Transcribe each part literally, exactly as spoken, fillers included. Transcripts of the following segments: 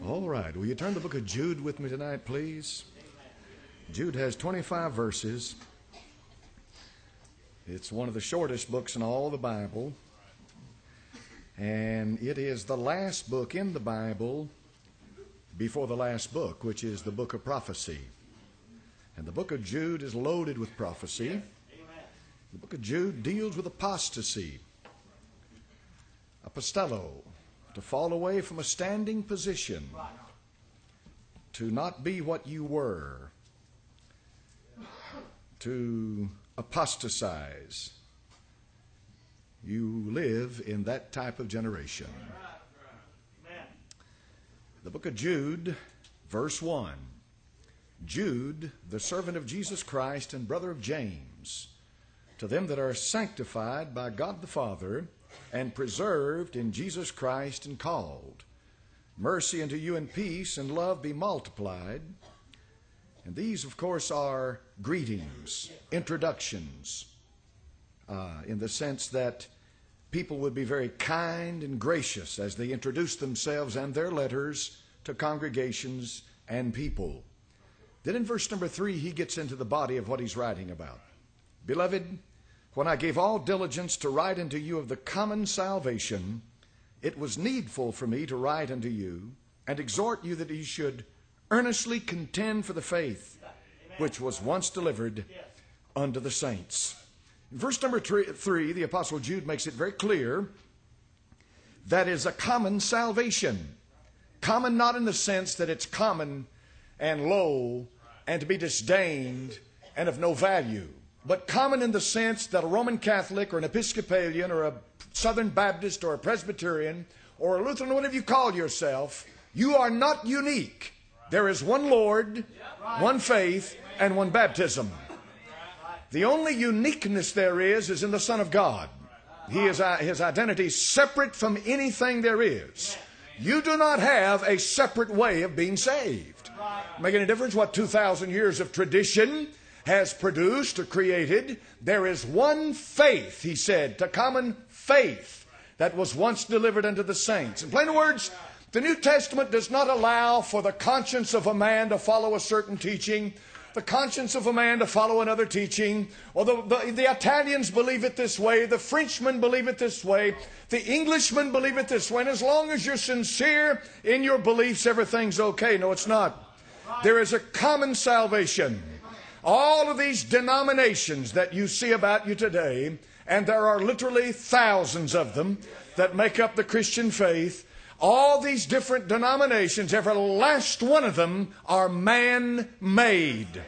All right. Will you turn the book of Jude with me tonight, please? Jude has twenty-five verses. It's one of the shortest books in all the Bible. And it is the last book in the Bible before the last book, which is the book of prophecy. And the book of Jude is loaded with prophecy. The book of Jude deals with apostasy. Apostello, to fall away from a standing position, to not be what you were, to apostatize. You live in that type of generation. The book of Jude, verse one. Jude, the servant of Jesus Christ and brother of James, to them that are sanctified by God the Father and preserved in Jesus Christ and called. Mercy unto you and peace and love be multiplied. And these, of course, are greetings, introductions, uh, in the sense that people would be very kind and gracious as they introduce themselves and their letters to congregations and people. Then in verse number three, he gets into the body of what he's writing about. Beloved, when I gave all diligence to write unto you of the common salvation, it was needful for me to write unto you and exhort you that ye should earnestly contend for the faith which was once delivered unto the saints. In verse number three, the Apostle Jude makes it very clear that is a common salvation. Common not in the sense that it's common and low and to be disdained and of no value, but common in the sense that a Roman Catholic or an Episcopalian or a Southern Baptist or a Presbyterian or a Lutheran, whatever you call yourself, you are not unique. There is one Lord, one faith, and one baptism. The only uniqueness there is is in the Son of God. He is, his identity is separate from anything there is. You do not have a separate way of being saved. Make any difference what two thousand years of tradition has produced or created? There is one faith, he said, to common faith that was once delivered unto the saints. In plain words, the New Testament does not allow for the conscience of a man to follow a certain teaching, the conscience of a man to follow another teaching. Or the, the, the Italians believe it this way, the Frenchmen believe it this way, the Englishmen believe it this way. And as long as you're sincere in your beliefs, everything's okay. No, it's not. There is a common salvation. All of these denominations that you see about you today, and there are literally thousands of them that make up the Christian faith, all these different denominations, every last one of them are man-made.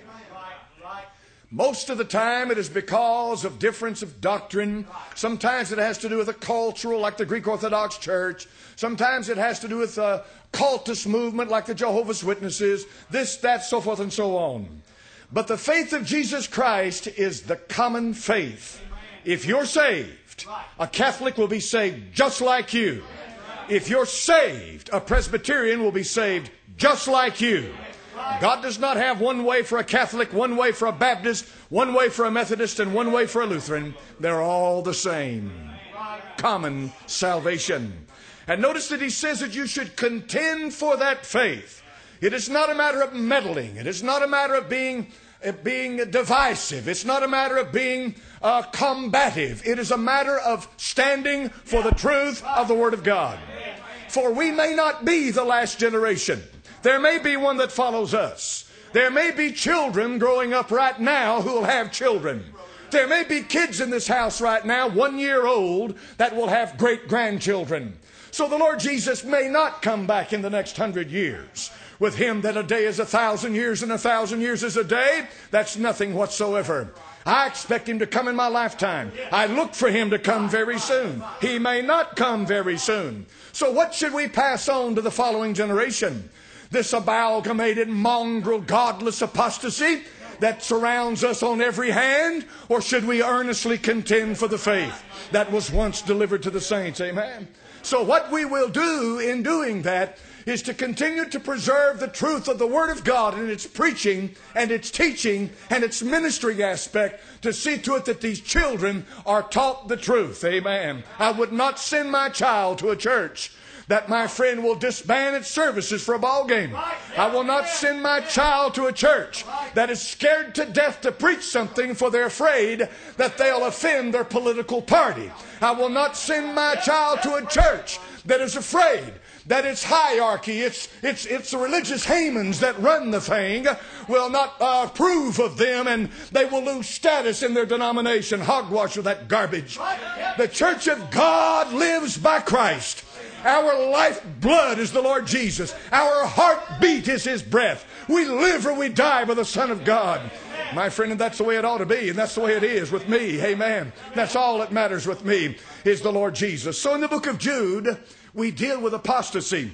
Most of the time it is because of difference of doctrine. Sometimes it has to do with a cultural, like the Greek Orthodox Church. Sometimes it has to do with a cultist movement like the Jehovah's Witnesses. This, that, so forth and so on. But the faith of Jesus Christ is the common faith. If you're saved, a Catholic will be saved just like you. If you're saved, a Presbyterian will be saved just like you. God does not have one way for a Catholic, one way for a Baptist, one way for a Methodist, and one way for a Lutheran. They're all the same. Common salvation. And notice that he says that you should contend for that faith. It is not a matter of meddling. It is not a matter of being, uh, being divisive. It's not a matter of being uh, combative. It is a matter of standing for the truth of the Word of God. For we may not be the last generation. There may be one that follows us. There may be children growing up right now who will have children. There may be kids in this house right now, one year old, that will have great-grandchildren. So the Lord Jesus may not come back in the next hundred years. With him that a day is a thousand years and a thousand years is a day, that's nothing whatsoever. I expect him to come in my lifetime. I look for him to come very soon. He may not come very soon. So what should we pass on to the following generation? This amalgamated, mongrel, godless apostasy that surrounds us on every hand? Or should we earnestly contend for the faith that was once delivered to the saints? Amen. So what we will do in doing that is to continue to preserve the truth of the Word of God in its preaching and its teaching and its ministry aspect, to see to it that these children are taught the truth. Amen. I would not send my child to a church that, my friend, will disband its services for a ball game. I will not send my child to a church that is scared to death to preach something for they're afraid that they'll offend their political party. I will not send my child to a church that is afraid that its hierarchy, its, its, its the religious Hamans that run the thing will not uh, approve of them and they will lose status in their denomination. Hogwash of that garbage. The church of God lives by Christ. Our lifeblood is the Lord Jesus. Our heartbeat is His breath. We live or we die by the Son of God. My friend, and that's the way it ought to be, and that's the way it is with me. Amen. That's all that matters with me is the Lord Jesus. So in the book of Jude, we deal with apostasy.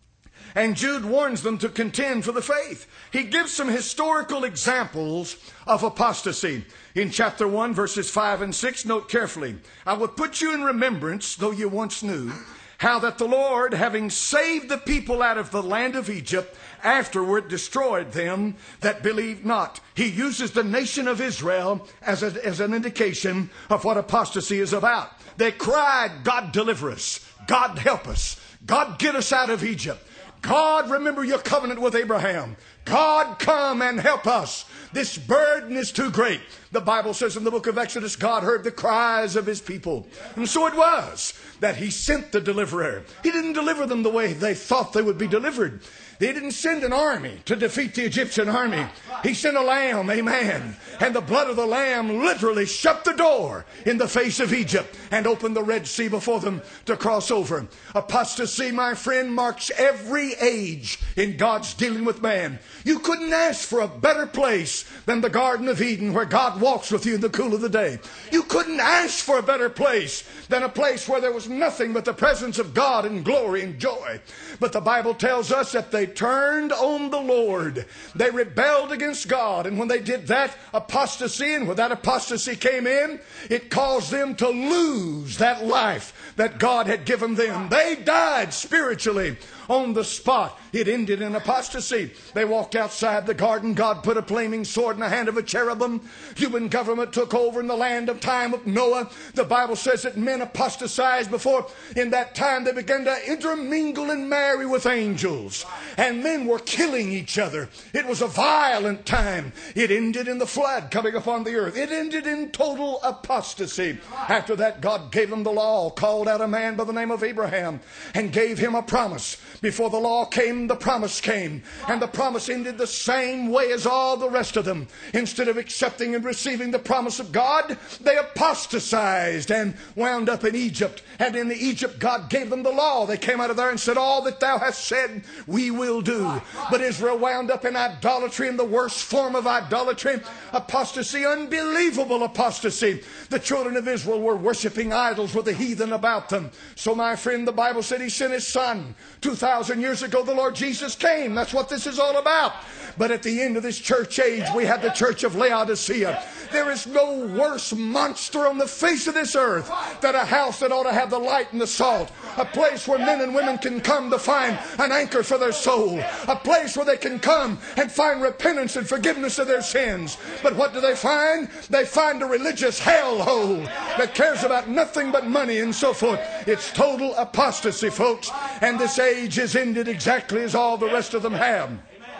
And Jude warns them to contend for the faith. He gives some historical examples of apostasy. In chapter one, verses five and six, note carefully. I will put you in remembrance, though you once knew, how that the Lord, having saved the people out of the land of Egypt, afterward destroyed them that believed not. He uses the nation of Israel as, a, as an indication of what apostasy is about. They cried, God deliver us. God help us. God get us out of Egypt. God remember your covenant with Abraham. God come and help us. This burden is too great. The Bible says in the book of Exodus, God heard the cries of His people. And so it was that He sent the deliverer. He didn't deliver them the way they thought they would be delivered. He didn't send an army to defeat the Egyptian army. He sent a lamb, amen. And the blood of the lamb literally shut the door in the face of Egypt and opened the Red Sea before them to cross over. Apostasy, my friend, marks every age in God's dealing with man. You couldn't ask for a better place than the Garden of Eden where God walks with you in the cool of the day. You couldn't ask for a better place than a place where there was nothing but the presence of God and glory and joy. But the Bible tells us that they turned on the Lord. They rebelled against God. And when they did that, apostasy, and when that apostasy came in, it caused them to lose that life that God had given them. They died spiritually on the spot. It ended in apostasy. They walked outside the garden. God put a flaming sword in the hand of a cherubim. Human government took over in the land of time of Noah. The Bible says that men apostatized before. In that time they began to intermingle and marry with angels. And men were killing each other. It was a violent time. It ended in the flood coming upon the earth. It ended in total apostasy. After that, God gave them the law, called out a man by the name of Abraham, and gave him a promise. Before the law came, the promise came. And the promise ended the same way as all the rest of them. Instead of accepting and receiving the promise of God, they apostatized and wound up in Egypt. And in Egypt, God gave them the law. They came out of there and said, all that thou hast said, we will do. But Israel wound up in idolatry, in the worst form of idolatry. Apostasy, unbelievable apostasy. The children of Israel were worshiping idols with the heathen about them. So my friend, the Bible said He sent His Son. Two thousand years ago, the Lord Jesus came. That's what this is all about. But at the end of this church age, we have the church of Laodicea. There is no worse monster on the face of this earth than a house that ought to have the light and the salt. A place where men and women can come to find an anchor for their soul. A place where they can come and find repentance and forgiveness of their sins. But what do they find? They find a religious hellhole that cares about nothing but money and so forth. It's total apostasy, folks. And this age is ended exactly as all the rest of them have.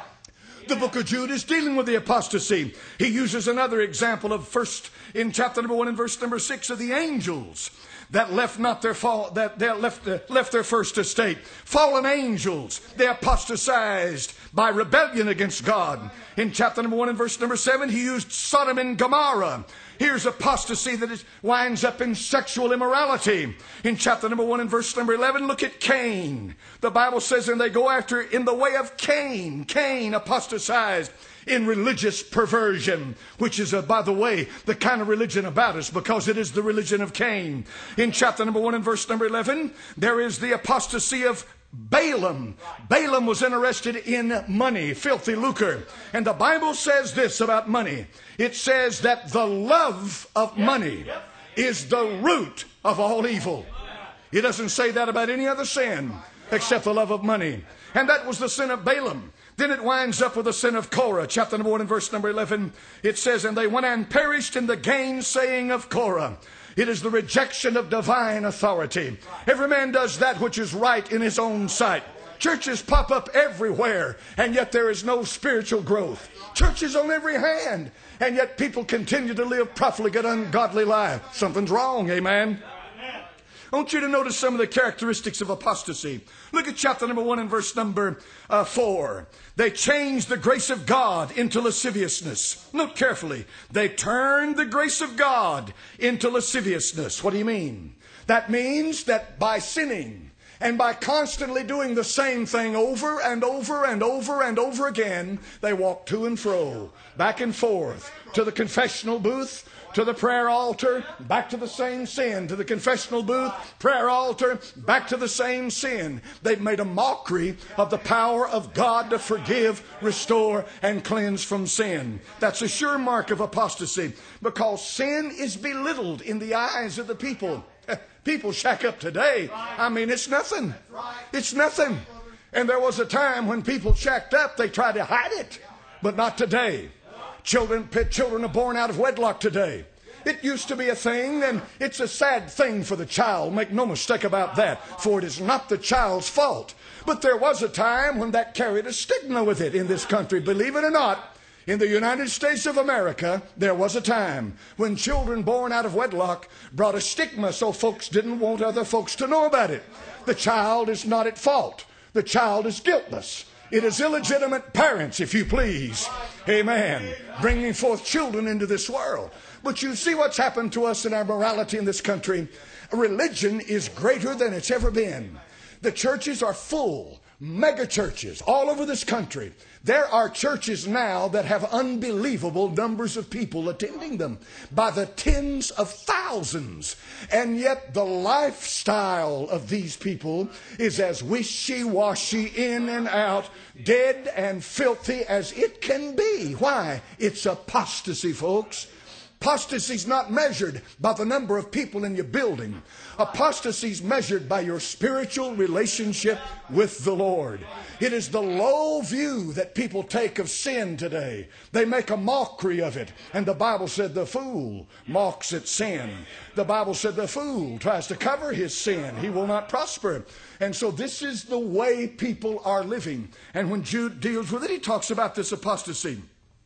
The book of Jude is dealing with the apostasy. He uses another example of first in chapter number one and verse number six of the angels that left not their fall, that they left uh, left their first estate. Fallen angels, they apostatized by rebellion against God. In chapter number one and verse number seven, he used Sodom and Gomorrah. Here's apostasy that is, winds up in sexual immorality. In chapter number one and verse number eleven, look at Cain. The Bible says, and they go after in the way of Cain. Cain apostatized in religious perversion, which is, uh, by the way, the kind of religion about us, because it is the religion of Cain. In chapter number one and verse number eleven, there is the apostasy of Balaam. Balaam was interested in money, filthy lucre. And the Bible says this about money. It says that the love of money is the root of all evil. It doesn't say that about any other sin except the love of money. And that was the sin of Balaam. Then it winds up with the sin of Korah. Chapter number one and verse number eleven. It says, and they went and perished in the gainsaying of Korah. It is the rejection of divine authority. Every man does that which is right in his own sight. Churches pop up everywhere, and yet there is no spiritual growth. Churches on every hand, and yet people continue to live profligate, ungodly lives. Something's wrong, amen? I want you to notice some of the characteristics of apostasy. Look at chapter number one and verse number uh, four. They changed the grace of God into lasciviousness. Note carefully. They turned the grace of God into lasciviousness. What do you mean? That means that by sinning and by constantly doing the same thing over and over and over and over again, they walk to and fro, back and forth, to the confessional booth, to the prayer altar, back to the same sin, to the confessional booth, prayer altar, back to the same sin. They've made a mockery of the power of God to forgive, restore, and cleanse from sin. That's a sure mark of apostasy, because sin is belittled in the eyes of the people. People shack up today. I mean, it's nothing. It's nothing. And there was a time when people shacked up, they tried to hide it, but not today. Children, children are born out of wedlock today. It used to be a thing, and it's a sad thing for the child. Make no mistake about that, for it is not the child's fault. But there was a time when that carried a stigma with it in this country. Believe it or not, in the United States of America, there was a time when children born out of wedlock brought a stigma, so folks didn't want other folks to know about it. The child is not at fault. The child is guiltless. It is illegitimate parents, if you please, amen, bringing forth children into this world. But you see what's happened to us in our morality in this country. Religion is greater than it's ever been. The churches are full, mega churches all over this country. There are churches now that have unbelievable numbers of people attending them by the tens of thousands. And yet the lifestyle of these people is as wishy-washy, in and out, dead and filthy as it can be. Why? It's apostasy, folks. Apostasy is not measured by the number of people in your building. Apostasy is measured by your spiritual relationship with the Lord. It is the low view that people take of sin today. They make a mockery of it. And the Bible said the fool mocks at sin. The Bible said the fool tries to cover his sin. He will not prosper. And so this is the way people are living. And when Jude deals with it, he talks about this apostasy.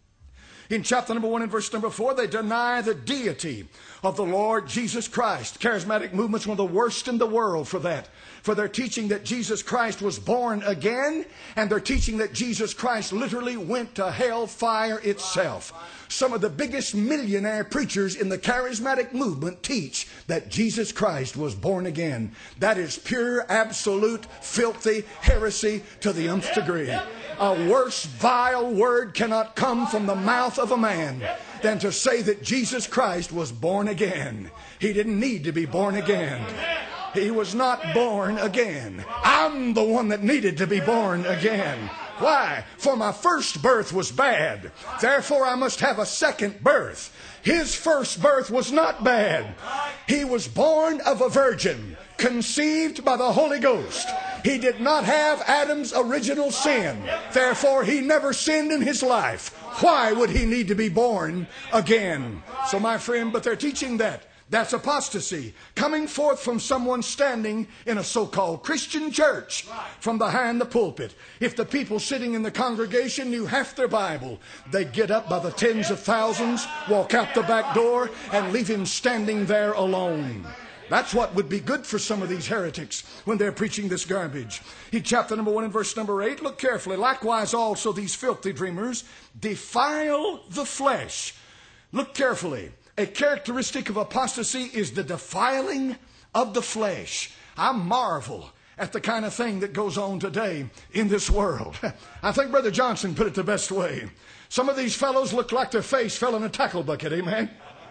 In chapter number one and verse number four, they deny the deity of the Lord Jesus Christ. Charismatic movement's one of the worst in the world for that. For they're teaching that Jesus Christ was born again, and they're teaching that Jesus Christ literally went to hellfire itself. Some of the biggest millionaire preachers in the charismatic movement teach that Jesus Christ was born again. That is pure, absolute, filthy heresy to the nth degree. A worse, vile word cannot come from the mouth of a man than to say that Jesus Christ was born again. He didn't need to be born again. He was not born again. I'm the one that needed to be born again. Why? For my first birth was bad. Therefore I must have a second birth. His first birth was not bad. He was born of a virgin, conceived by the Holy Ghost. He did not have Adam's original sin. Therefore, he never sinned in his life. Why would he need to be born again? So, my friend, but they're teaching that. That's apostasy. Coming forth from someone standing in a so-called Christian church from behind the pulpit. If the people sitting in the congregation knew half their Bible, they'd get up by the tens of thousands, walk out the back door, and leave him standing there alone. That's what would be good for some of these heretics when they're preaching this garbage. In chapter number one and verse number eight, look carefully. Likewise also these filthy dreamers defile the flesh. Look carefully. A characteristic of apostasy is the defiling of the flesh. I marvel at the kind of thing that goes on today in this world. I think Brother Johnson put it the best way. Some of these fellows look like their face fell in a tackle bucket, amen?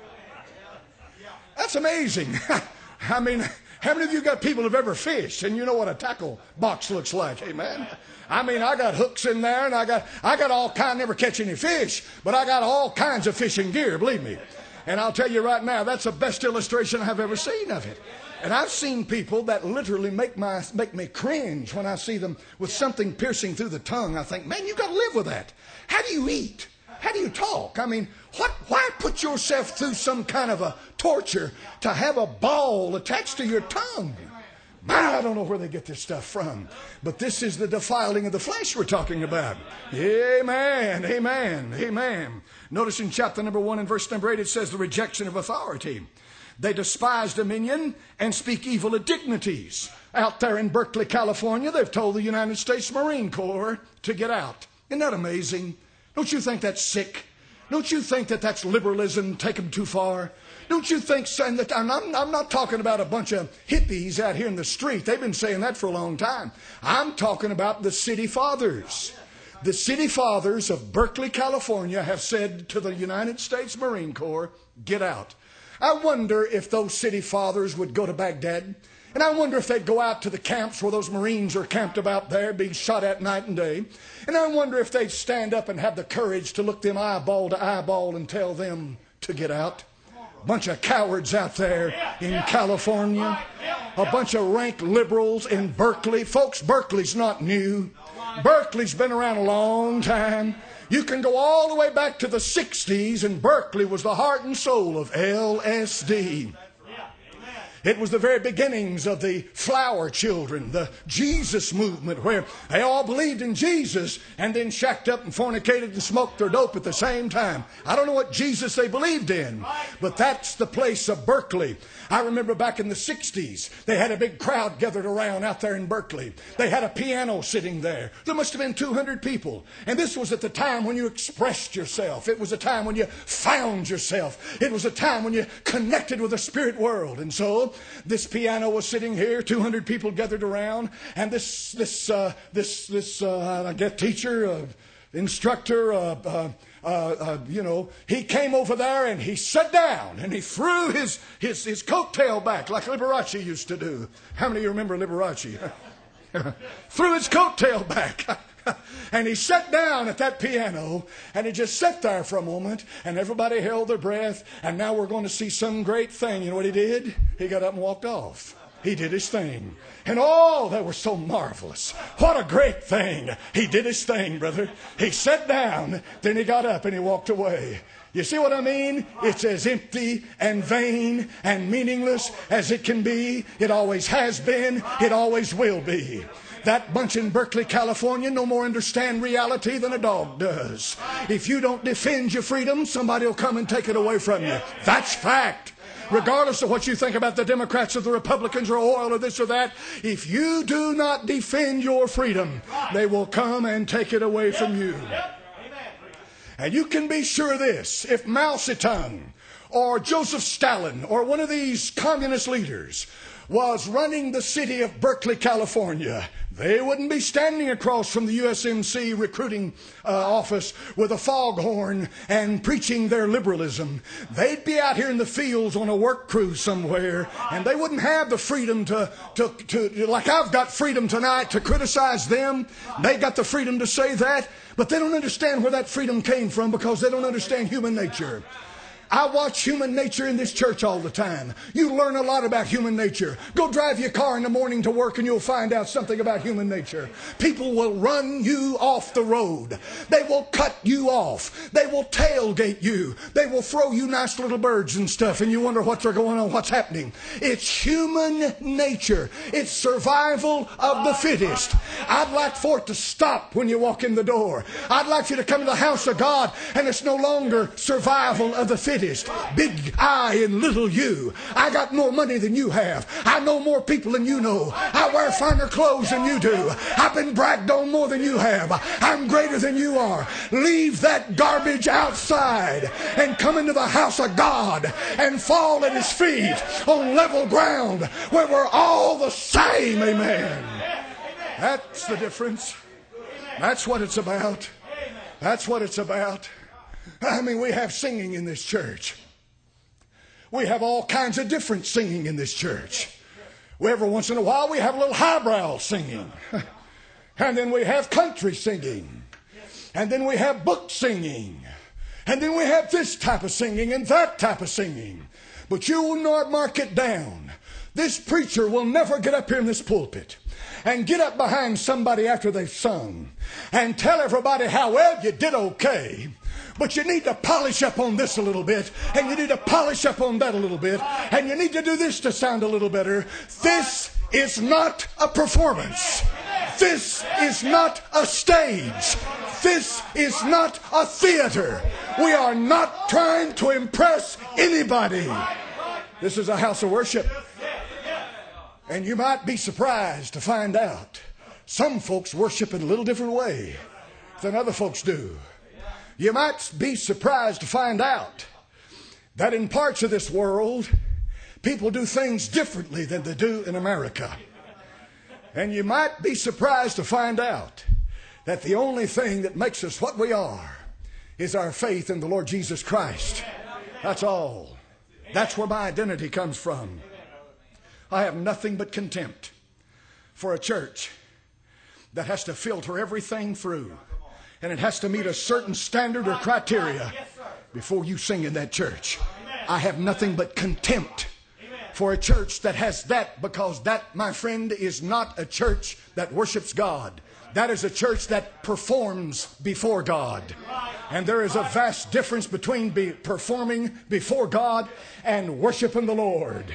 That's amazing. I mean, how many of you got people who've ever fished and you know what a tackle box looks like, amen? I mean, I got hooks in there and I got I got all kinds, never catch any fish, but I got all kinds of fishing gear, believe me. And I'll tell you right now, that's the best illustration I've ever seen of it. And I've seen people that literally make my make me cringe when I see them with something piercing through the tongue. I think, man, you got to live with that. How do you eat? How do you talk? I mean, what? Why put yourself through some kind of a torture to have a ball attached to your tongue? Man, I don't know where they get this stuff from. But this is the defiling of the flesh we're talking about. Amen, amen, amen. Notice in chapter number one and verse number eight, it says the rejection of authority. They despise dominion and speak evil of dignities. Out there in Berkeley, California, they've told the United States Marine Corps to get out. Isn't that amazing? Don't you think that's sick? Don't you think that that's liberalism taken too far? Don't you think, saying that, I'm, I'm not talking about a bunch of hippies out here in the street. They've been saying that for a long time. I'm talking about the city fathers. The city fathers of Berkeley, California have said to the United States Marine Corps, get out. I wonder if those city fathers would go to Baghdad. And I wonder if they'd go out to the camps where those Marines are camped about there, being shot at night and day. And I wonder if they'd stand up and have the courage to look them eyeball to eyeball and tell them to get out. A bunch of cowards out there in California. A bunch of rank liberals in Berkeley. Folks, Berkeley's not new. Berkeley's been around a long time. You can go all the way back to the sixties, and Berkeley was the heart and soul of L S D. It was the very beginnings of the flower children, the Jesus movement, where they all believed in Jesus and then shacked up and fornicated and smoked their dope at the same time. I don't know what Jesus they believed in, but that's the place of Berkeley. I remember back in the sixties, they had a big crowd gathered around out there in Berkeley. They had a piano sitting there. There must have been two hundred people. And this was at the time when you expressed yourself. It was a time when you found yourself. It was a time when you connected with the spirit world. And so this piano was sitting here, two hundred people gathered around, and this this uh, this this uh, I guess teacher, uh, instructor, uh, uh, uh, uh, you know, he came over there and he sat down and he threw his his his coattail back like Liberace used to do. How many of you remember Liberace? Threw his coattail back. And he sat down at that piano, and he just sat there for a moment, and everybody held their breath, and now we're going to see some great thing. You know what he did? He got up and walked off. He did his thing. And oh, that was so marvelous. What a great thing. He did his thing, brother. He sat down, then he got up and he walked away. You see what I mean? It's as empty and vain and meaningless as it can be. It always has been. It always will be. That bunch in Berkeley, California, no more understand reality than a dog does. If you don't defend your freedom, somebody will come and take it away from you. That's fact. Regardless of what you think about the Democrats or the Republicans or oil or this or that, if you do not defend your freedom, they will come and take it away from you. And you can be sure of this. If Mao Zedong or Joseph Stalin or one of these communist leaders was running the city of Berkeley, California, they wouldn't be standing across from the U S M C recruiting uh, office with a foghorn and preaching their liberalism. They'd be out here in the fields on a work crew somewhere, and they wouldn't have the freedom to, to, to, like I've got freedom tonight to criticize them. They got the freedom to say that, but they don't understand where that freedom came from because they don't understand human nature. I watch human nature in this church all the time. You learn a lot about human nature. Go drive your car in the morning to work and you'll find out something about human nature. People will run you off the road. They will cut you off. They will tailgate you. They will throw you nice little birds and stuff, and you wonder what's going on, what's happening. It's human nature. It's survival of the fittest. I'd like for it to stop when you walk in the door. I'd like you to come to the house of God and it's no longer survival of the fittest. Big I and little you. I got more money than you have. I know more people than you know. I wear finer clothes than you do. I've been bragged on more than you have. I'm greater than you are. Leave that garbage outside and come into the house of God and fall at His feet on level ground where we're all the same. Amen. That's the difference. That's what it's about. That's what it's about. I mean, we have singing in this church. We have all kinds of different singing in this church. We, every once in a while, we have a little highbrow singing. And then we have country singing. And then we have book singing. And then we have this type of singing and that type of singing. But you will not mark it down. This preacher will never get up here in this pulpit and get up behind somebody after they've sung and tell everybody how well you did okay, but you need to polish up on this a little bit, and you need to polish up on that a little bit, and you need to do this to sound a little better. This is not a performance. This is not a stage. This is not a theater. We are not trying to impress anybody. This is a house of worship. And you might be surprised to find out some folks worship in a little different way than other folks do. You might be surprised to find out that in parts of this world, people do things differently than they do in America. And you might be surprised to find out that the only thing that makes us what we are is our faith in the Lord Jesus Christ. That's all. That's where my identity comes from. I have nothing but contempt for a church that has to filter everything through, and it has to meet a certain standard or criteria before you sing in that church. I have nothing but contempt for a church that has that, because that, my friend, is not a church that worships God. That is a church that performs before God. And there is a vast difference between be performing before God and worshiping the Lord.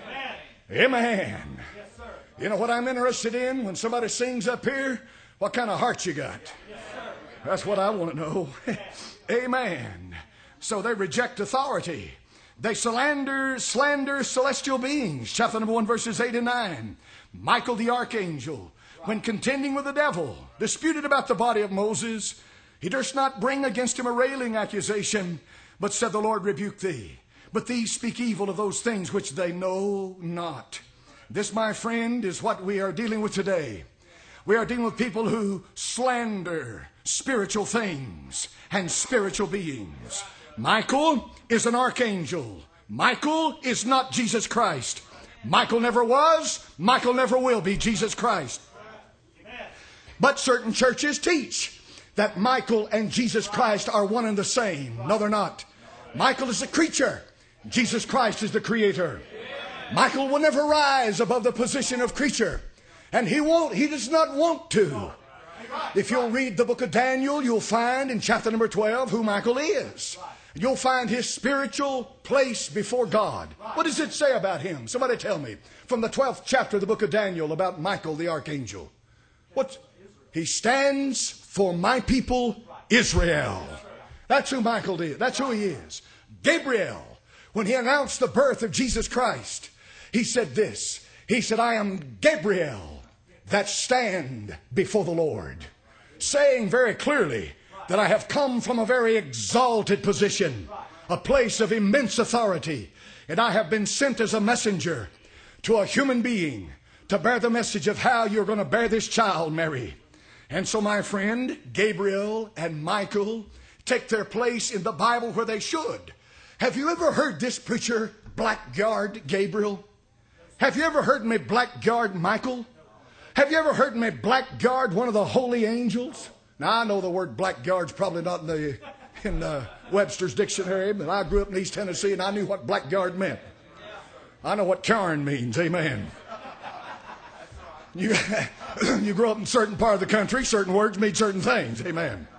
Amen. You know what I'm interested in when somebody sings up here? What kind of heart you got? That's what I want to know. Amen. So they reject authority. They slander, slander celestial beings. Chapter number one, verses eight and nine. Michael the archangel, when contending with the devil, disputed about the body of Moses, he durst not bring against him a railing accusation, but said, the Lord rebuke thee. But these speak evil of those things which they know not. This, my friend, is what we are dealing with today. We are dealing with people who slander spiritual things and spiritual beings. Michael is an archangel. Michael is not Jesus Christ. Michael never was. Michael never will be Jesus Christ. But certain churches teach that Michael and Jesus Christ are one and the same. No, they're not. Michael is a creature. Jesus Christ is the creator. Michael will never rise above the position of creature. And he won't. He does not want to. If you'll read the book of Daniel, you'll find in chapter number twelve who Michael is. You'll find his spiritual place before God. What does it say about him? Somebody tell me. From the twelfth chapter of the book of Daniel about Michael the archangel. What? He stands for my people Israel. That's who Michael is. That's who he is. Gabriel, when he announced the birth of Jesus Christ, he said this. He said, I am Gabriel that stand before the Lord. Saying very clearly that I have come from a very exalted position, a place of immense authority, and I have been sent as a messenger to a human being to bear the message of how you're going to bear this child, Mary. And so, my friend, Gabriel and Michael take their place in the Bible where they should. Have you ever heard this preacher blackguard Gabriel? Have you ever heard me blackguard Michael? Have you ever heard me blackguard one of the holy angels? Now, I know the word blackguard's probably not in the in the Webster's dictionary, but I grew up in East Tennessee and I knew what blackguard meant. I know what Karen means. Amen. You, you grow up in a certain part of the country, certain words mean certain things. Amen.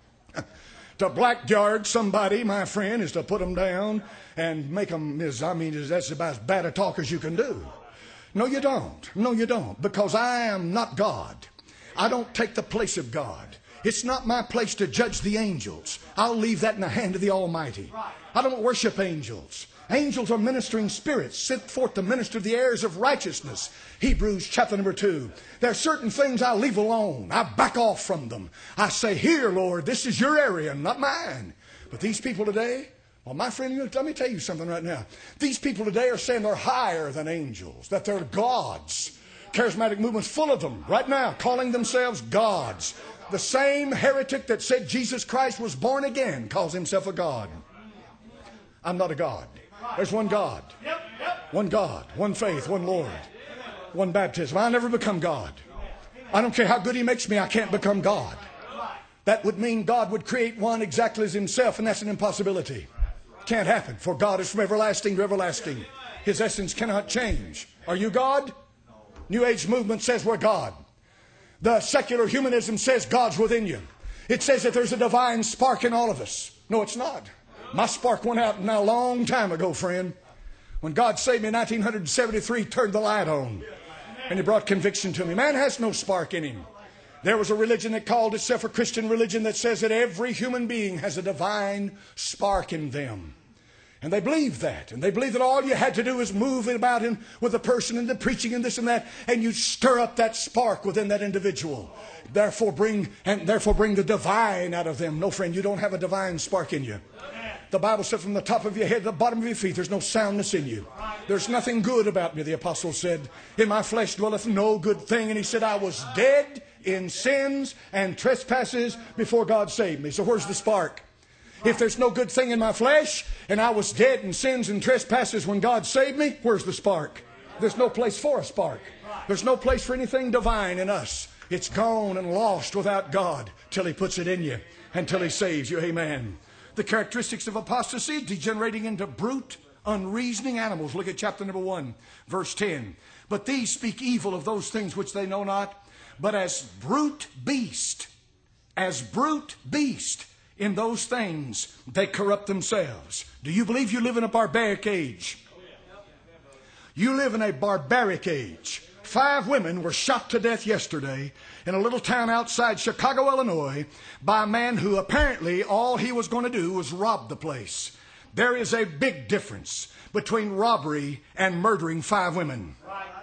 To blackguard somebody, my friend, is to put them down and make them, is, I mean, that's about as bad a talk as you can do. No, you don't. No, you don't. Because I am not God. I don't take the place of God. It's not my place to judge the angels. I'll leave that in the hand of the Almighty. I don't worship angels. Angels are ministering spirits sent forth to minister the heirs of righteousness. Hebrews chapter number two. There are certain things I leave alone. I back off from them. I say, here, Lord, this is your area, not mine. But these people today, well, my friend, let me tell you something right now. These people today are saying they're higher than angels, that they're gods. Charismatic movement's full of them right now, calling themselves gods. The same heretic that said Jesus Christ was born again calls himself a god. I'm not a god. There's one God. One God. One faith. One Lord. One baptism. I'll never become God. I don't care how good he makes me, I can't become God. That would mean God would create one exactly as himself, and that's an impossibility. Can't happen, for God is from everlasting to everlasting. His essence cannot change. Are you God? New Age movement says we're God. The secular humanism says God's within you. It says that there's a divine spark in all of us. No, it's not. My spark went out now a long time ago, friend. When God saved me in nineteen seventy-three, turned the light on. And He brought conviction to me. Man has no spark in him. There was a religion that called itself a Christian religion that says that every human being has a divine spark in them. And they believe that. And they believe that all you had to do is move about in with a person and the preaching and this and that, and you stir up that spark within that individual. Therefore bring and therefore bring the divine out of them. No, friend, you don't have a divine spark in you. The Bible said from the top of your head to the bottom of your feet, there's no soundness in you. There's nothing good about me, the apostle said. In my flesh dwelleth no good thing. And he said, I was dead in sins and trespasses before God saved me. So where's the spark? If there's no good thing in my flesh and I was dead in sins and trespasses when God saved me, where's the spark? There's no place for a spark. There's no place for anything divine in us. It's gone and lost without God till He puts it in you and till He saves you. Amen. The characteristics of apostasy, degenerating into brute, unreasoning animals. Look at chapter number one, verse ten. But these speak evil of those things which they know not, but as brute beast, as brute beast, in those things they corrupt themselves. Do you believe you live in a barbaric age? You live in a barbaric age. Five women were shot to death yesterday in a little town outside Chicago, Illinois, by a man who apparently all he was going to do was rob the place. There is a big difference between robbery and murdering five women.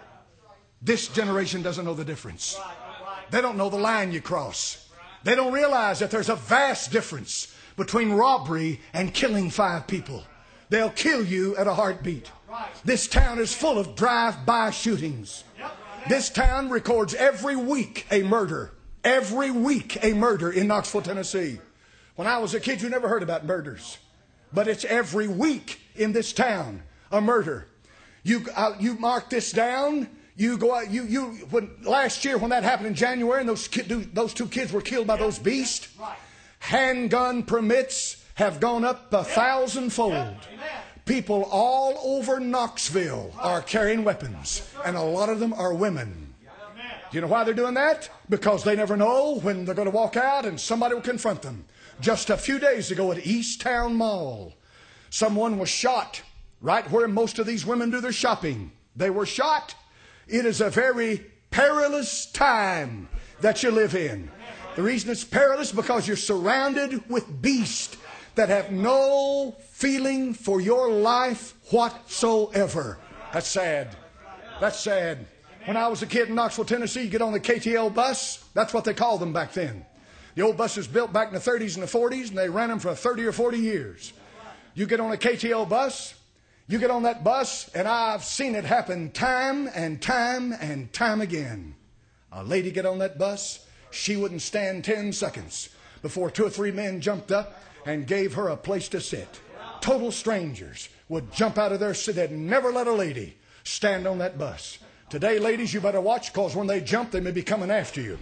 This generation doesn't know the difference. They don't know the line you cross. They don't realize that there's a vast difference between robbery and killing five people. They'll kill you at a heartbeat. This town is full of drive-by shootings. This town records every week a murder. Every week a murder in Knoxville, Tennessee. When I was a kid, you never heard about murders. But it's every week in this town a murder. You uh, you mark this down. You go out. You you when last year when that happened in January and those kid, those two kids were killed by those beasts. Handgun permits have gone up a thousandfold. People all over Knoxville are carrying weapons, and a lot of them are women. Do you know why they're doing that? Because they never know when they're going to walk out and somebody will confront them. Just a few days ago at East Town Mall, someone was shot right where most of these women do their shopping. They were shot. It is a very perilous time that you live in. The reason it's perilous is because you're surrounded with beasts that have no feeling for your life whatsoever. That's sad. That's sad. When I was a kid in Knoxville, Tennessee, you get on the K T L bus. That's what they called them back then. The old buses built back in the thirties and the forties, and they ran them for thirty or forty years. You get on a K T L bus, you get on that bus, and I've seen it happen time and time and time again. A lady get on that bus, she wouldn't stand ten seconds before two or three men jumped up and gave her a place to sit. Total strangers would jump out of their seat. They'd never let a lady stand on that bus. Today, ladies, you better watch, because when they jump, they may be coming after you.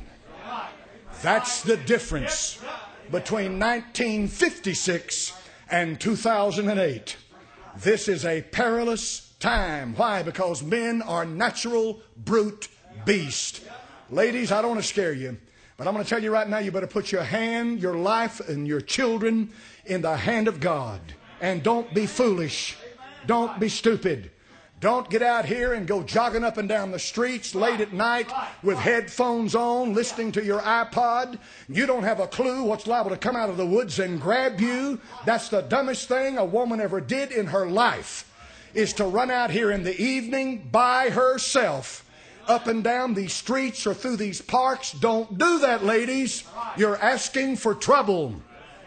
That's the difference between nineteen fifty-six and two thousand eight. This is a perilous time. Why? Because men are natural brute beasts. Ladies, I don't want to scare you, but I'm going to tell you right now, you better put your hand, your life, and your children in the hand of God. And don't be foolish. Don't be stupid. Don't get out here and go jogging up and down the streets late at night with headphones on, listening to your iPod. You don't have a clue what's liable to come out of the woods and grab you. That's the dumbest thing a woman ever did in her life, is to run out here in the evening by herself up and down these streets or through these parks. Don't do that, ladies. You're asking for trouble.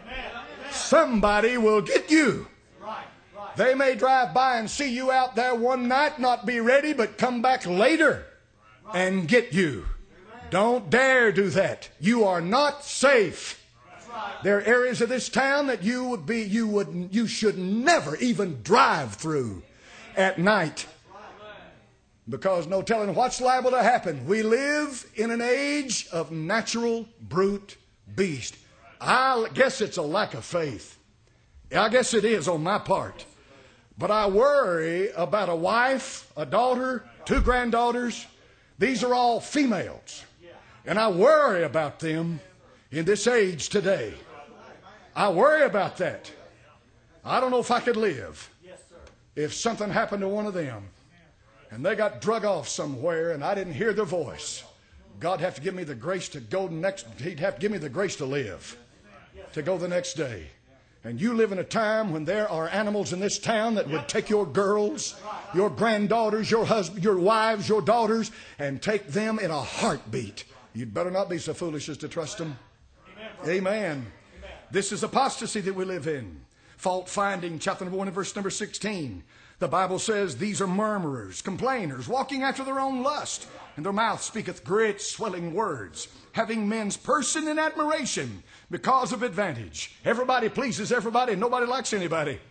Somebody will get you. They may drive by and see you out there one night, not be ready, but come back later and get you. Don't dare do that. You are not safe. There are areas of this town that you would be, you would, you should never even drive through at night, because no telling what's liable to happen. We live in an age of natural brute beast. I guess it's a lack of faith. I guess it is on my part. But I worry about a wife, a daughter, two granddaughters. These are all females. And I worry about them in this age today. I worry about that. I don't know if I could live if something happened to one of them and they got drug off somewhere and I didn't hear their voice. God have to give me the grace to go next. He'd have to give me the grace to live, to go the next day. And you live in a time when there are animals in this town that would take your girls, your granddaughters, your husband, your wives, your daughters, and take them in a heartbeat. You'd better not be so foolish as to trust them. Amen. Amen. This is apostasy that we live in. Fault finding, chapter number one and verse number sixteen. The Bible says, these are murmurers, complainers, walking after their own lust, and their mouth speaketh great swelling words, having men's person in admiration because of advantage. Everybody pleases everybody, and nobody likes anybody.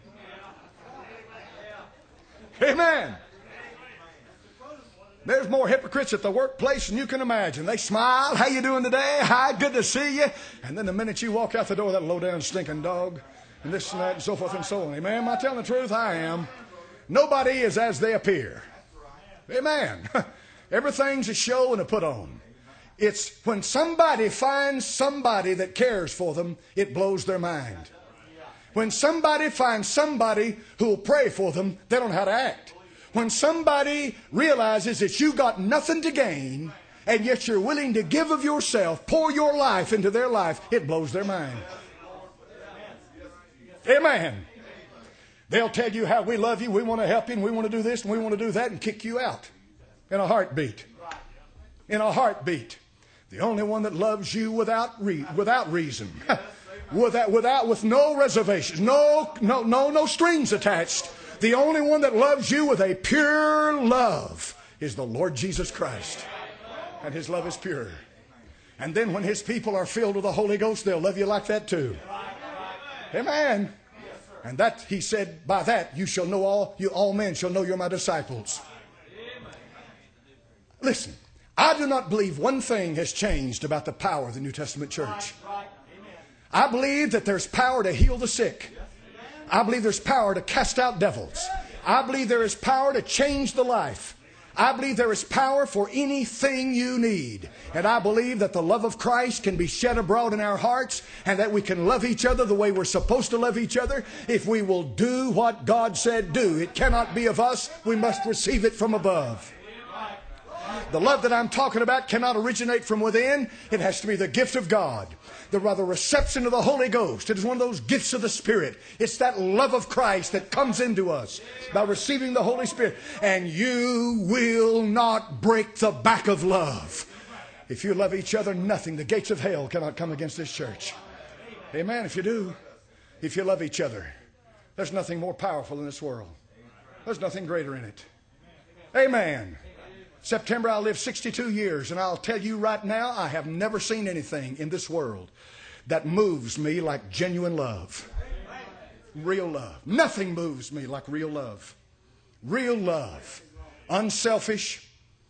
Amen. There's more hypocrites at the workplace than you can imagine. They smile, how you doing today? Hi, good to see you. And then the minute you walk out the door, that low down stinking dog, and this and that and so forth and so on. Amen. Am I telling the truth? I am. Nobody is as they appear. Amen. Everything's a show and a put on. It's when somebody finds somebody that cares for them, it blows their mind. When somebody finds somebody who will pray for them, they don't know how to act. When somebody realizes that you got nothing to gain, and yet you're willing to give of yourself, pour your life into their life, it blows their mind. Amen. They'll tell you how we love you, we want to help you, and we want to do this, and we want to do that, and kick you out in a heartbeat. In a heartbeat. The only one that loves you without re- without reason, without without with no reservations, no no no no strings attached. The only one that loves you with a pure love is the Lord Jesus Christ, and His love is pure. And then when His people are filled with the Holy Ghost, they'll love you like that too. Amen. And that, He said, by that you shall know all, you all men shall know you're my disciples. Listen, I do not believe one thing has changed about the power of the New Testament church. I believe that there's power to heal the sick. I believe there's power to cast out devils. I believe there is power to change the life. I believe there is power for anything you need. And I believe that the love of Christ can be shed abroad in our hearts, and that we can love each other the way we're supposed to love each other if we will do what God said do. It cannot be of us. We must receive it from above. The love that I'm talking about cannot originate from within. It has to be the gift of God. The rather reception of the Holy Ghost. It is one of those gifts of the Spirit. It's that love of Christ that comes into us by receiving the Holy Spirit. And you will not break the back of love. If you love each other, nothing, the gates of hell cannot come against this church. Amen. If you do, if you love each other, there's nothing more powerful in this world. There's nothing greater in it. Amen. September, I'll live sixty-two years, and I'll tell you right now, I have never seen anything in this world that moves me like genuine love. Real love. Nothing moves me like real love. Real love. Unselfish.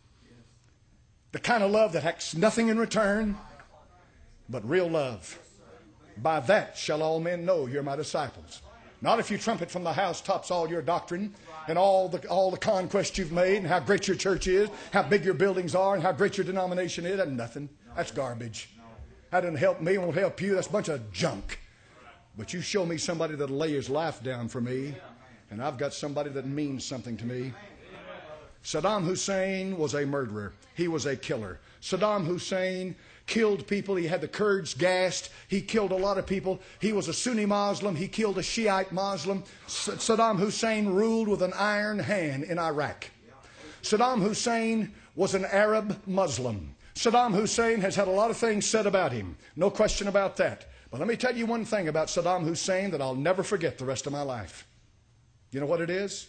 The kind of love that asks nothing in return, but real love. By that shall all men know you're my disciples. Not if you trumpet from the housetops all your doctrine and all the all the conquests you've made and how great your church is, how big your buildings are, and how great your denomination is. That's nothing. That's garbage. That doesn't help me. It won't help you. That's a bunch of junk. But you show me somebody that'll lay his life down for me, and I've got somebody that means something to me. Saddam Hussein was a murderer. He was a killer. Saddam Hussein killed people. He had the Kurds gassed. He killed a lot of people. He was a Sunni Muslim. He killed a Shiite Muslim. S- Saddam Hussein ruled with an iron hand in Iraq. Saddam Hussein was an Arab Muslim. Saddam Hussein has had a lot of things said about him. No question about that. But let me tell you one thing about Saddam Hussein that I'll never forget the rest of my life. You know what it is?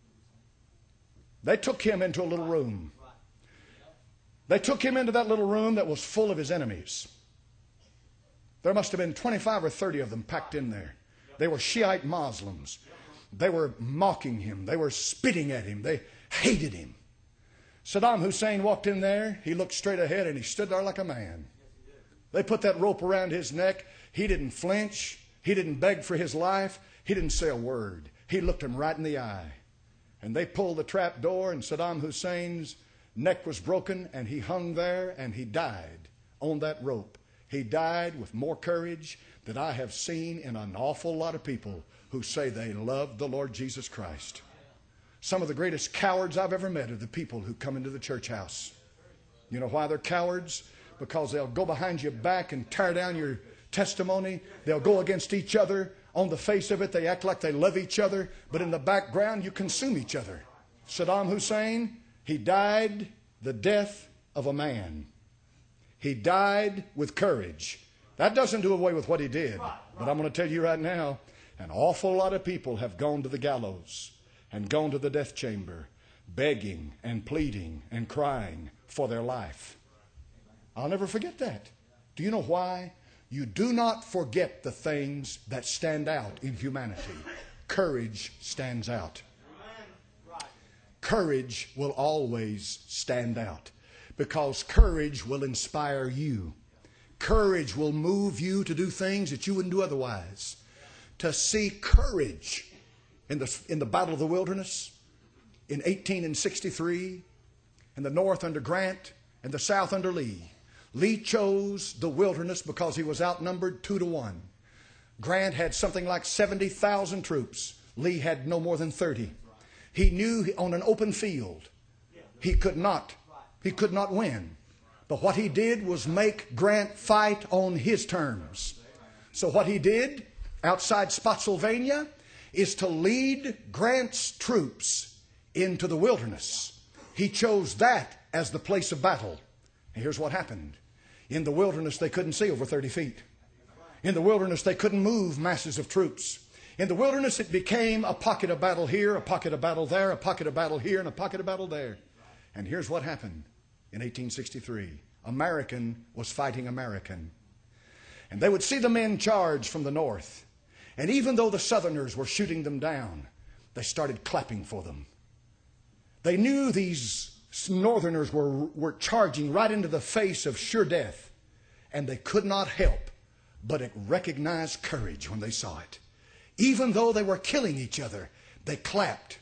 They took him into a little room. They took him into that little room that was full of his enemies. There must have been twenty-five or thirty of them packed in there. They were Shiite Muslims. They were mocking him. They were spitting at him. They hated him. Saddam Hussein walked in there. He looked straight ahead and he stood there like a man. They put that rope around his neck. He didn't flinch. He didn't beg for his life. He didn't say a word. He looked him right in the eye. And they pulled the trap door, and Saddam Hussein's neck was broken, and he hung there, and he died on that rope. He died with more courage than I have seen in an awful lot of people who say they love the Lord Jesus Christ. Some of the greatest cowards I've ever met are the people who come into the church house. You know why they're cowards? Because they'll go behind your back and tear down your testimony. They'll go against each other. On the face of it, they act like they love each other, but in the background, you consume each other. Saddam Hussein, he died the death of a man. He died with courage. That doesn't do away with what he did. But I'm going to tell you right now, an awful lot of people have gone to the gallows and gone to the death chamber, begging and pleading and crying for their life. I'll never forget that. Do you know why? You do not forget the things that stand out in humanity. Courage stands out. Courage will always stand out because courage will inspire you. Courage will move you to do things that you wouldn't do otherwise. To see courage in the, in the Battle of the Wilderness in eighteen sixty-three, in the North under Grant and the South under Lee. Lee chose the wilderness because he was outnumbered two to one. Grant had something like seventy thousand troops. Lee had no more than thirty. He knew on an open field he could not, he could not win. But what he did was make Grant fight on his terms. So what he did outside Spotsylvania is to lead Grant's troops into the wilderness. He chose that as the place of battle. And here's what happened. In the wilderness, they couldn't see over thirty feet. In the wilderness, they couldn't move masses of troops. In the wilderness, it became a pocket of battle here, a pocket of battle there, a pocket of battle here, and a pocket of battle there. And here's what happened in eighteen sixty-three. American was fighting American. And they would see the men charge from the north. And even though the Southerners were shooting them down, they started clapping for them. They knew these Northerners were, were charging right into the face of sure death. And they could not help but recognize courage when they saw it. Even though they were killing each other, they clapped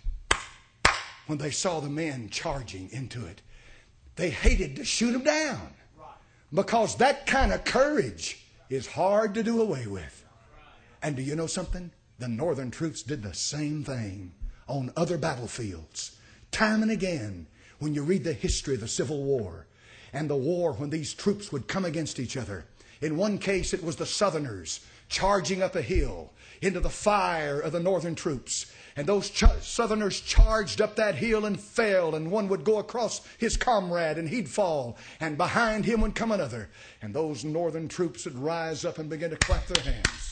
when they saw the men charging into it. They hated to shoot them down because that kind of courage is hard to do away with. And do you know something? The Northern troops did the same thing on other battlefields. Time and again, when you read the history of the Civil War and the war when these troops would come against each other. In one case, it was the Southerners charging up a hill into the fire of the Northern troops. And those ch- Southerners charged up that hill and fell, and one would go across his comrade and he'd fall, and behind him would come another. And those Northern troops would rise up and begin to clap their hands.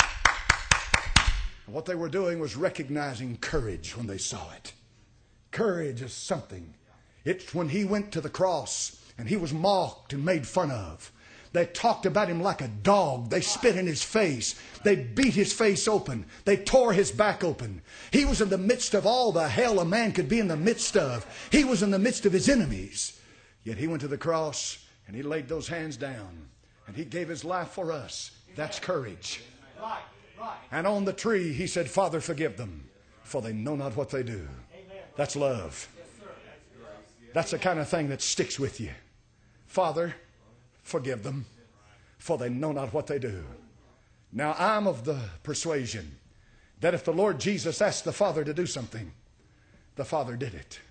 And what they were doing was recognizing courage when they saw it. Courage is something. It's when he went to the cross and he was mocked and made fun of. They talked about him like a dog. They spit in his face. They beat his face open. They tore his back open. He was in the midst of all the hell a man could be in the midst of. He was in the midst of his enemies. Yet he went to the cross and he laid those hands down and he gave his life for us. That's courage. And on the tree he said, Father, forgive them, for they know not what they do. That's love. That's the kind of thing that sticks with you. Father, forgive them, for they know not what they do. Now, I'm of the persuasion that if the Lord Jesus asked the Father to do something, the Father did it.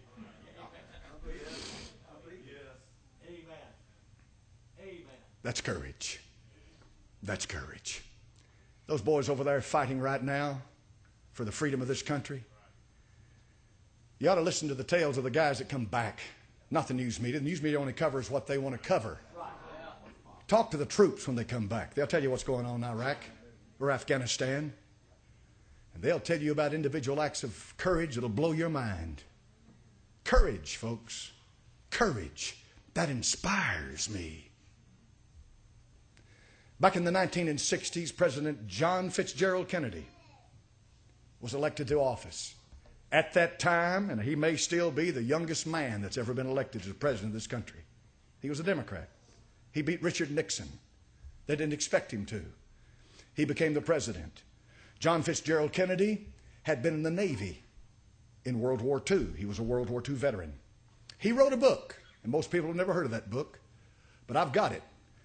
That's courage. That's courage. Those boys over there fighting right now for the freedom of this country. You ought to listen to the tales of the guys that come back. Not the news media. The news media only covers what they want to cover. Talk to the troops when they come back. They'll tell you what's going on in Iraq or Afghanistan. And they'll tell you about individual acts of courage that'll blow your mind. Courage, folks. Courage. That inspires me. Back in the nineteen sixties, President John Fitzgerald Kennedy was elected to office. At that time, and he may still be the youngest man that's ever been elected as president of this country. He was a Democrat. He beat Richard Nixon. They didn't expect him to. He became the president. John Fitzgerald Kennedy had been in the Navy in World War Two. He was a World War Two veteran. He wrote a book, and most people have never heard of that book, but I've got it.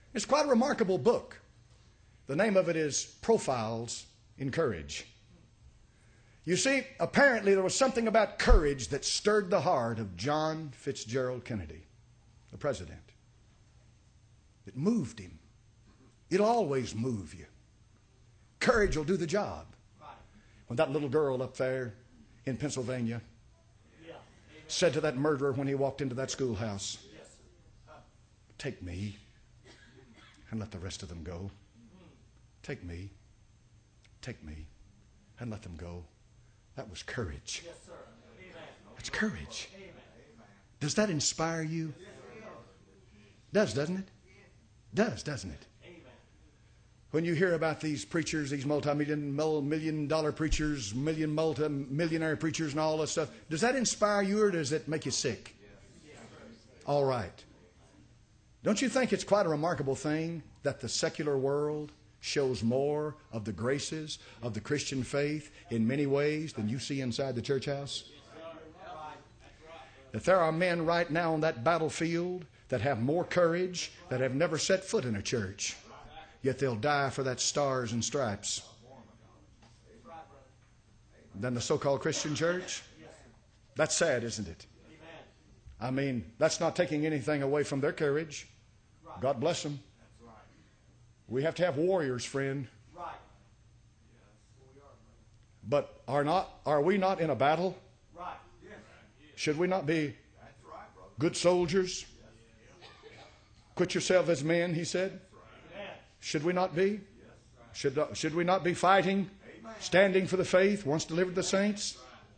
It's quite a remarkable book. The name of it is Profiles in Courage. You see, apparently there was something about courage that stirred the heart of John Fitzgerald Kennedy, the president. It moved him. It'll always move you. Courage will do the job. When that little girl up there in Pennsylvania said to that murderer when he walked into that schoolhouse, "Take me and let the rest of them go. Take me, take me and let them go." That was courage. That's courage. Does that inspire you? Does, doesn't it? Does, doesn't it? When you hear about these preachers, these multi-million, million dollar preachers, million, multi-millionaire preachers and all this stuff, does that inspire you or does it make you sick? All right. Don't you think it's quite a remarkable thing that the secular world shows more of the graces of the Christian faith in many ways than you see inside the church house? That there are men right now on that battlefield that have more courage, that have never set foot in a church, yet they'll die for that stars and stripes, than the so-called Christian church. That's sad, isn't it? I mean, that's not taking anything away from their courage. God bless them. We have to have warriors, friend. But are not are we not in a battle? Should we not be good soldiers? Quit yourself as men, he said. Should we not be? Should, should we not be fighting, standing for the faith once delivered to the saints?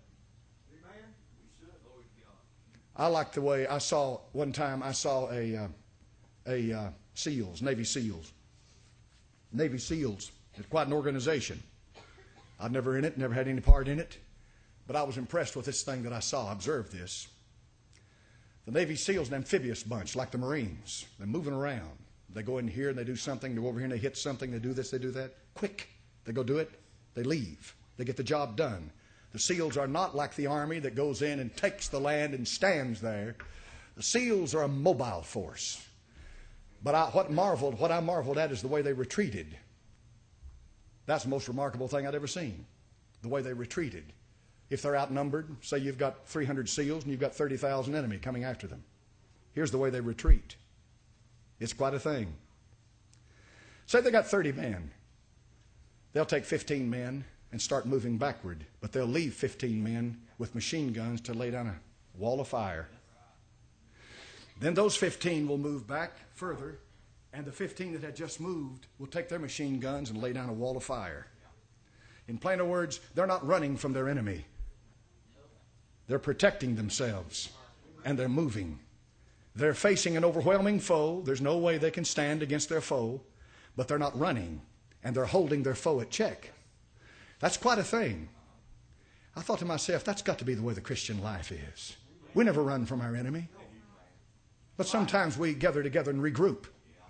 I like the way I saw, one time I saw a, uh, a uh, SEALs, Navy SEALs. Navy SEALs. It's quite an organization. I've never in it, never had any part in it. But I was impressed with this thing that I saw. I observed this. The Navy SEALs, an amphibious bunch, like the Marines. They're moving around. They go in here and they do something. They go over here and they hit something. They do this, they do that. Quick. They go do it. They leave. They get the job done. The SEALs are not like the Army that goes in and takes the land and stands there. The SEALs are a mobile force. But I, what marveled, what I marveled at is the way they retreated. That's the most remarkable thing I'd ever seen. The way they retreated. If they're outnumbered, say you've got three hundred SEALs and you've got thirty thousand enemy coming after them. Here's the way they retreat. It's quite a thing. Say they got thirty men. They'll take fifteen men and start moving backward, but they'll leave fifteen men with machine guns to lay down a wall of fire. Then those fifteen will move back further, and the fifteen that had just moved will take their machine guns and lay down a wall of fire. In plainer words, they're not running from their enemy. They're protecting themselves, and they're moving. They're facing an overwhelming foe. There's no way they can stand against their foe, but they're not running, and they're holding their foe at check. That's quite a thing. I thought to myself, that's got to be the way the Christian life is. We never run from our enemy. But sometimes we gather together and regroup.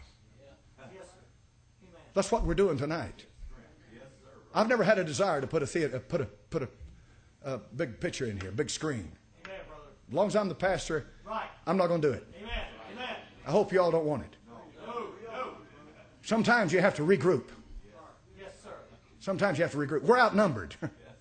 That's what we're doing tonight. I've never had a desire to put a theater, put a put a, a big picture in here, big screen. As long as I'm the pastor, I'm not going to do it. I hope you all don't want it. Sometimes you have to regroup. Sometimes you have to regroup. We're outnumbered.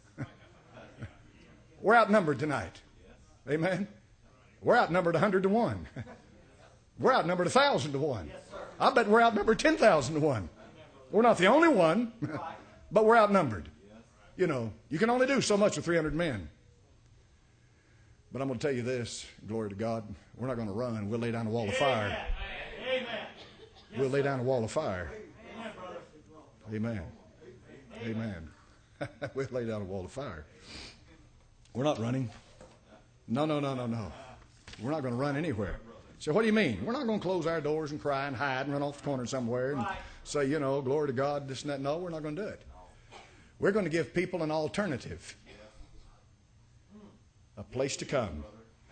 We're outnumbered tonight. Amen. We're outnumbered one hundred to one. We're outnumbered one thousand to one. I bet we're outnumbered ten thousand to one. We're not the only one, but we're outnumbered. You know, you can only do so much with three hundred men. But I'm going to tell you this, glory to God, we're not going to run. We'll lay down a wall of fire. We'll lay down a wall of fire. Amen. Amen. We'll lay down a wall of fire. We're not running. No, no, no, no, no. We're not going to run anywhere. So what do you mean? We're not going to close our doors and cry and hide and run off the corner somewhere and say, you know, glory to God, this and that. No, we're not going to do it. We're going to give people an alternative. A place to come.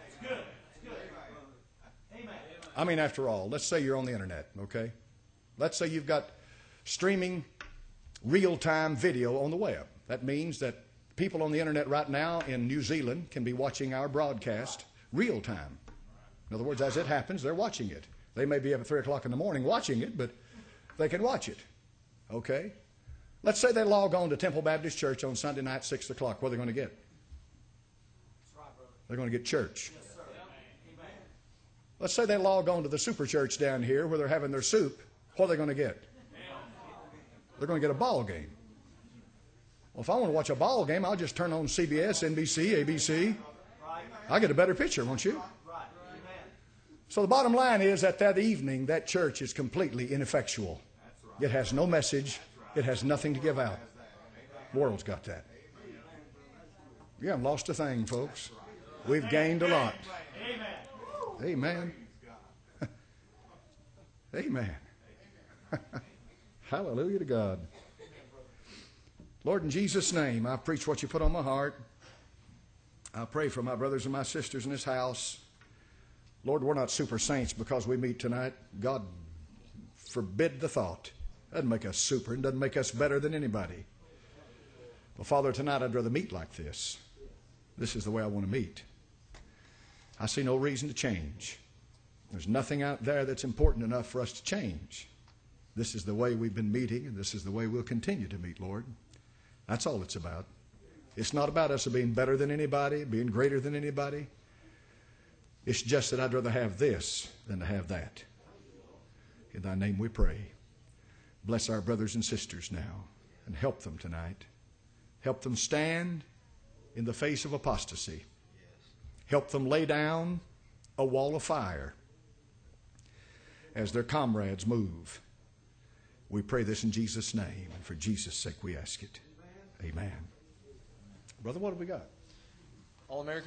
I mean, after all, let's say you're on the internet, okay? Let's say you've got streaming real-time video on the web. That means that people on the internet right now in New Zealand can be watching our broadcast real-time. In other words, as it happens, they're watching it. They may be up at three o'clock in the morning watching it, but they can watch it. Okay? Let's say they log on to Temple Baptist Church on Sunday night, six o'clock. What are they going to get? They're going to get church. Let's say they log on to the super church down here where they're having their soup. What are they going to get? They're going to get a ball game. Well, if I want to watch a ball game, I'll just turn on C B S, N B C, A B C. I'll get a better picture, won't you? So the bottom line is that that evening, that church is completely ineffectual. It has no message. It has nothing to give out. The world's got that. You haven't lost a thing, folks. We've gained a lot. Amen. Amen. Hallelujah to God. Lord, in Jesus' name, I preach what you put on my heart. I pray for my brothers and my sisters in this house. Lord, we're not super saints because we meet tonight. God forbid the thought. Doesn't make us super and doesn't make us better than anybody. Well, Father, tonight I'd rather meet like this. This is the way I want to meet. I see no reason to change. There's nothing out there that's important enough for us to change. This is the way we've been meeting, and this is the way we'll continue to meet, Lord. That's all it's about. It's not about us being better than anybody, being greater than anybody. It's just that I'd rather have this than to have that. In thy name we pray. Bless our brothers and sisters now and help them tonight. Help them stand in the face of apostasy. Help them lay down a wall of fire as their comrades move. We pray this in Jesus' name, and for Jesus' sake we ask it. Amen. Brother, what have we got? All-American